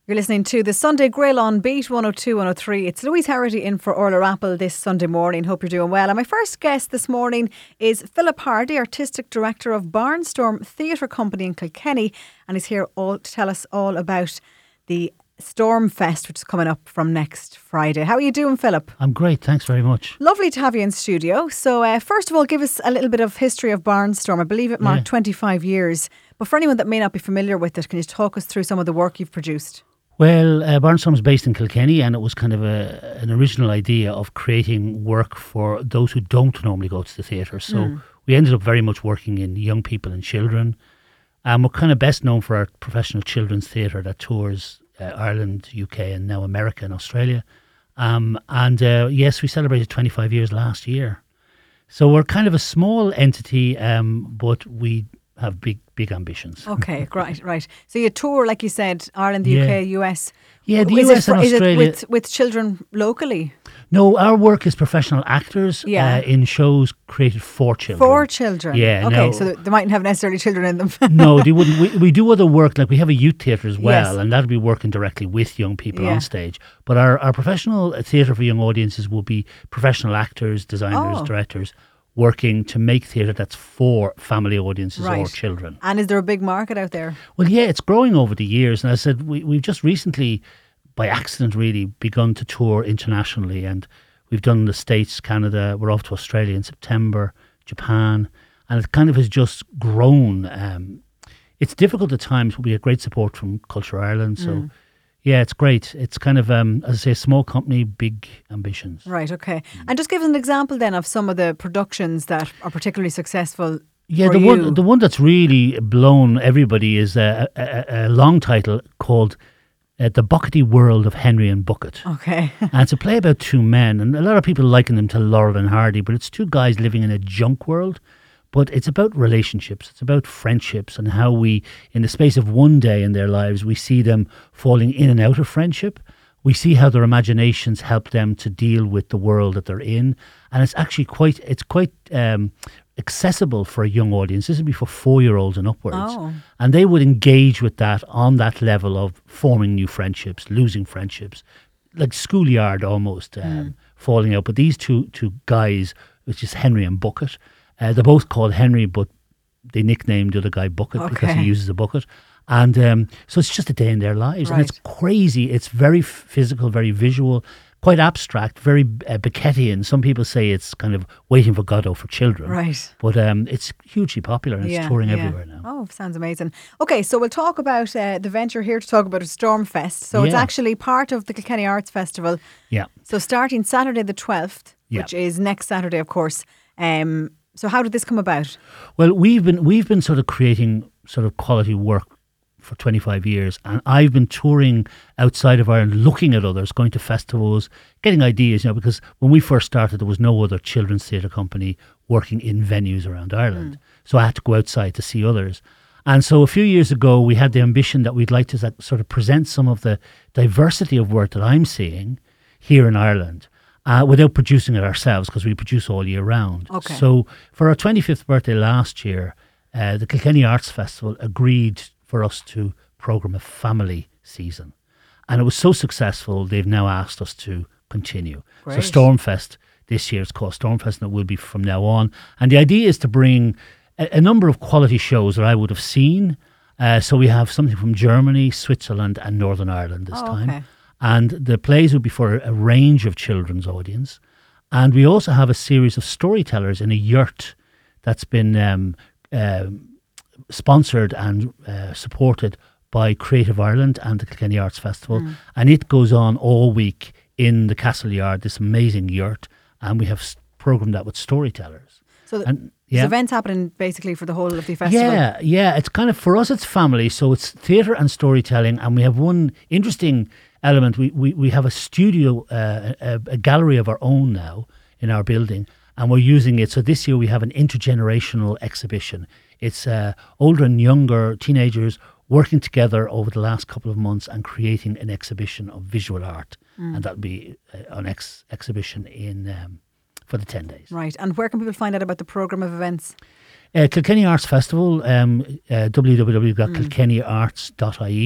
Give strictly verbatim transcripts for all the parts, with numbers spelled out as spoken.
You're listening to the Sunday Grill on Beat one oh two, one oh three. It's Louise Harity in for Orla Rappel this Sunday morning. Hope you're doing well. And my first guest this morning is Philip Hardy, Artistic Director of Barnstorm Theatre Company in Kilkenny. And he's here all to tell us all about the Stormfest, which is coming up from next Friday. How are you doing, Philip? I'm great, thanks very much. Lovely to have you in studio. So uh, first of all, give us a little bit of history of Barnstorm. I believe it marked yeah. twenty-five years. But for anyone that may not be familiar with it, can you talk us through some of the work you've produced? Well, uh, Barnstorm is based in Kilkenny, and it was kind of a, an original idea of creating work for those who don't normally go to the theatre. So mm. we ended up very much working in young people and children. And we're kind of best known for our professional children's theatre that tours uh, Ireland, U K, and now America and Australia. Um, and uh, yes, we celebrated twenty-five years last year. So we're kind of a small entity, um, but we have big, big ambitions. Okay, right, right. So you tour, like you said, Ireland, the yeah. U K, U S. Yeah, the is U S it, and Australia. Is it with, with children locally? No, our work is professional actors yeah. uh, in shows created for children. For children? Yeah. Okay, no, so they mightn't have necessarily children in them. No, they wouldn't. We, we do other work, like we have a youth theatre as well, yes. and that'll be working directly with young people yeah. on stage. But our, our professional theatre for young audiences will be professional actors, designers, oh. directors, working to make theatre that's for family audiences right. or children. And is there a big market out there? Well, yeah, it's growing over the years. And I said, we, we've just recently, by accident really, begun to tour internationally. And we've done the States, Canada, we're off to Australia in September, Japan. And it kind of has just grown. Um, it's difficult at times, but we get great support from Culture Ireland. So mm. yeah, it's great. It's kind of, um, as I say, a small company, big ambitions. Right, okay. Mm. And just give us an example then of some of the productions that are particularly successful. Yeah, for the you. one the one that's really blown everybody is a, a, a long title called uh, The Buckety World of Henry and Bucket. Okay. And it's a play about two men, and a lot of people liken them to Laurel and Hardy, but it's two guys living in a junk world. But it's about relationships, it's about friendships, and how we, in the space of one day in their lives, we see them falling in and out of friendship. We see how their imaginations help them to deal with the world that they're in. And it's actually quite, it's quite um, accessible for a young audience. This would be for four-year-olds and upwards. Oh. And they would engage with that on that level of forming new friendships, losing friendships, like schoolyard almost, um, mm. falling out. But these two two guys, which is Henry and Bucket, Uh, they're both called Henry, but they nicknamed the other guy Bucket okay. because he uses a bucket. And um, so it's just a day in their lives. Right. And it's crazy. It's very f- physical, very visual, quite abstract, very uh, Beckettian. Some people say it's kind of Waiting for Godot for children. Right. But um, it's hugely popular and yeah, it's touring yeah. everywhere now. Oh, sounds amazing. Okay, so we'll talk about uh, the venture here to talk about a Stormfest. So yeah. it's actually part of the Kilkenny Arts Festival. Yeah. So starting Saturday the twelfth, yeah. which is next Saturday, of course. Um, So how did this come about? Well, we've been we've been sort of creating sort of quality work for twenty-five years, and I've been touring outside of Ireland, looking at others, going to festivals, getting ideas. You know, because when we first started, there was no other children's theatre company working in venues around Ireland, mm. so I had to go outside to see others. And so a few years ago, we had the ambition that we'd like to sort of present some of the diversity of work that I'm seeing here in Ireland. Uh, without producing it ourselves, because we produce all year round. Okay. So for our twenty-fifth birthday last year, uh, the Kilkenny Arts Festival agreed for us to programme a family season. And it was so successful, they've now asked us to continue. Great. So Stormfest this year, it's called Stormfest, and it will be from now on. And the idea is to bring a, a number of quality shows that I would have seen. Uh, so we have something from Germany, Switzerland and Northern Ireland this oh, time. Okay. And the plays will be for a range of children's audience. And we also have a series of storytellers in a yurt that's been um, uh, sponsored and uh, supported by Creative Ireland and the Kilkenny Arts Festival. Mm. And it goes on all week in the Castle Yard, this amazing yurt. And we have programmed that with storytellers. So th- and, there's yeah. events happening basically for the whole of the festival. Yeah, yeah. It's kind of, for us, it's family. So it's theatre and storytelling. And we have one interesting element. We we, we have a studio, uh, a, a gallery of our own now in our building, and we're using it. So this year we have an intergenerational exhibition. It's uh, older and younger teenagers working together over the last couple of months and creating an exhibition of visual art, mm. and that'll be uh, an ex- exhibition in um, for the ten days. Right. And where can people find out about the programme of events? Uh, Kilkenny Arts Festival, um, uh, w w w dot kilkenny arts dot i e.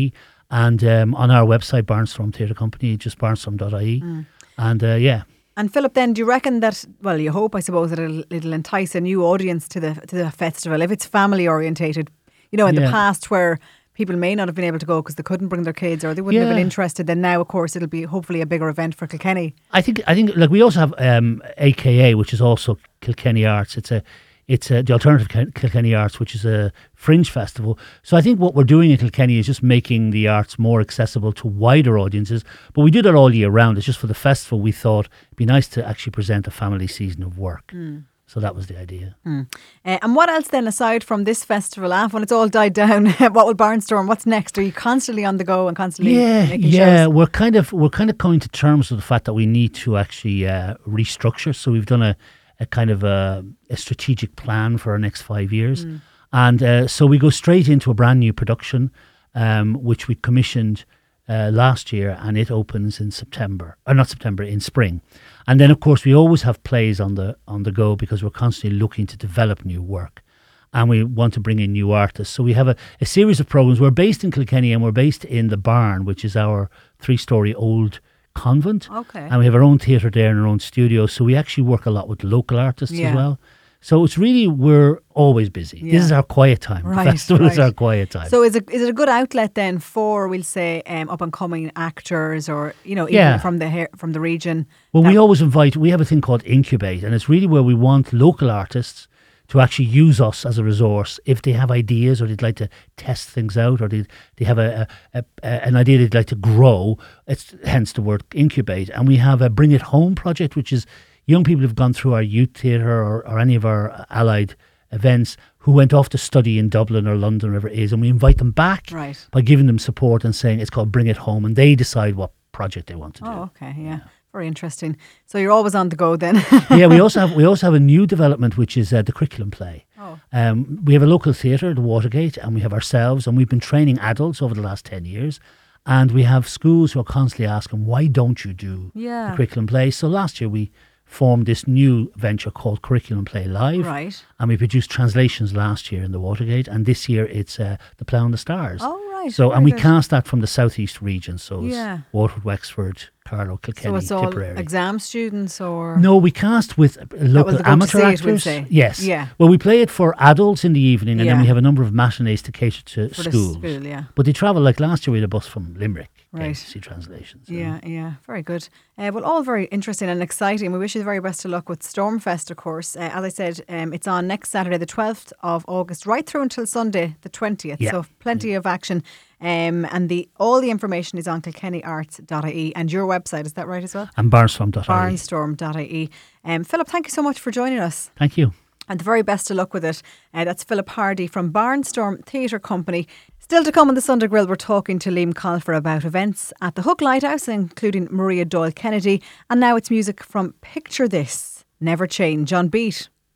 And um, on our website, Barnstorm Theatre Company, just barnstorm dot I E. Mm. And uh, yeah. And Philip, then do you reckon that, well, you hope, I suppose, that it'll, it'll entice a new audience to the to the festival if it's family orientated? You know, in yeah. the past where people may not have been able to go because they couldn't bring their kids or they wouldn't yeah. have been interested. Then now, of course, it'll be hopefully a bigger event for Kilkenny. I think, I think, like we also have um, A K A, which is also Kilkenny Arts. It's a, it's a, the Alternative Kilkenny Arts, which is a fringe festival. So I think what we're doing in Kilkenny is just making the arts more accessible to wider audiences. But we do that all year round. It's just for the festival we thought it'd be nice to actually present a family season of work. Mm. So that was the idea. Mm. Uh, and what else then, aside from this festival, Af, when it's all died down, what will Barnstorm, what's next? Are you constantly on the go and constantly yeah, making yeah, shows? we're kind of we're kind of coming to terms with the fact that we need to actually uh, restructure. So we've done a, a kind of a, a strategic plan for our next five years. Mm. And uh, so we go straight into a brand new production, um, which we commissioned Uh, last year, and it opens in September, or not September, in spring. And then, of course, we always have plays on the on the go because we're constantly looking to develop new work, and we want to bring in new artists. So we have a, a series of programs. We're based in Kilkenny, and we're based in the Barn, which is our three-storey old convent. Okay. And we have our own theatre there and our own studio. So we actually work a lot with local artists yeah. as well. So it's really, we're always busy. Yeah. This is our quiet time. Right, the festival right. is our quiet time. So is it is it a good outlet then for, we'll say, um, up and coming actors, or you know, even yeah. from the from the region? Well, we always invite. We have a thing called Incubate, and it's really where we want local artists to actually use us as a resource if they have ideas or they'd like to test things out, or they they have a, a, a an idea they'd like to grow. It's hence the word incubate. And we have a Bring It Home project, which is young people who've gone through our youth theatre or, or any of our allied events who went off to study in Dublin or London, wherever it is, and we invite them back right. by giving them support and saying it's called Bring It Home, and they decide what project they want to do. Oh, okay, yeah. yeah. Very interesting. So you're always on the go then. yeah, we also have we also have a new development, which is uh, the curriculum play. Oh. Um, we have a local theatre, the Watergate, and we have ourselves, and we've been training adults over the last ten years. And we have schools who are constantly asking, why don't you do yeah. the curriculum play? So last year we formed this new venture called Curriculum Play Live. Right. And we produced translations last year in the Watergate, and this year it's uh, The Plough and the Stars. Oh, right. So, Very and we good. cast that from the southeast region, so it's yeah. Waterford, Wexford, Carlow, Kilkenny, So it's all Tipperary. exam students, or? No, we cast with local amateur it, actors. we'll say. Yes. Yeah. Well, we play it for adults in the evening, and yeah. then we have a number of matinees to cater to for schools. The school, yeah. But they travel, like last year we had a bus from Limerick right. to see translations. Yeah, know. yeah. Very good. Uh, well, all very interesting and exciting. We wish you the very best of luck with Stormfest, of course. Uh, as I said, um, it's on next Saturday, the twelfth of August, right through until Sunday, the twentieth. Yeah. So plenty yeah. of action. Um, and the all the information is on kilkenny arts dot I E, and your website, is that right as well? And barnstorm dot I E. barnstorm dot I E. Um, Philip, thank you so much for joining us. Thank you. And the very best of luck with it. Uh, that's Philip Hardy from Barnstorm Theatre Company. Still to come on the Sunday Grill, we're talking to Liam Colfer about events at the Hook Lighthouse, including Maria Doyle Kennedy. And now it's music from Picture This, Never Change on Beat.